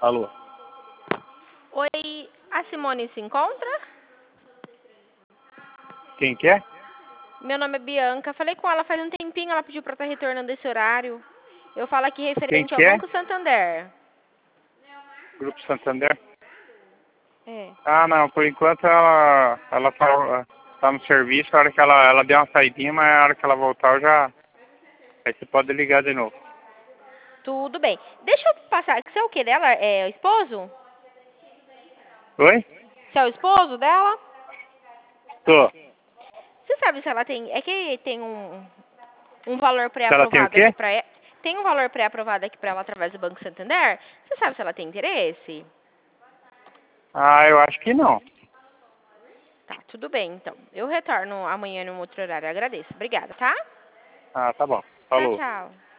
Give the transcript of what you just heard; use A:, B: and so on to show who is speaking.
A: Alô?
B: Oi, a Simone se encontra?
A: Quem que é?
B: Meu nome é Bianca. Falei com ela faz um tempinho, ela pediu para estar retornando esse horário. Eu falo aqui
A: Quem
B: referente ao
A: que é?
B: Banco Santander.
A: Grupo Santander?
B: É.
A: Ah, não, por enquanto ela tá no serviço, a hora que ela deu uma saidinha, mas a hora que ela voltar eu já... Aí você pode ligar de novo.
B: Tudo bem. Deixa eu passar. Você é o que dela? É o esposo?
A: Oi?
B: Você é o esposo dela?
A: Tô.
B: Você sabe se ela tem... É que tem um valor
A: Se ela tem o
B: pré-aprovado aqui
A: quê?
B: para ela. Tem um valor pré-aprovado aqui para ela através do Banco Santander? Você sabe se ela tem interesse?
A: Ah, eu acho que não.
B: Tá, tudo bem, então. Eu retorno amanhã num outro horário. Agradeço. Obrigada, tá?
A: Ah, tá bom.
B: Tchau,
A: Falou.
B: tchau.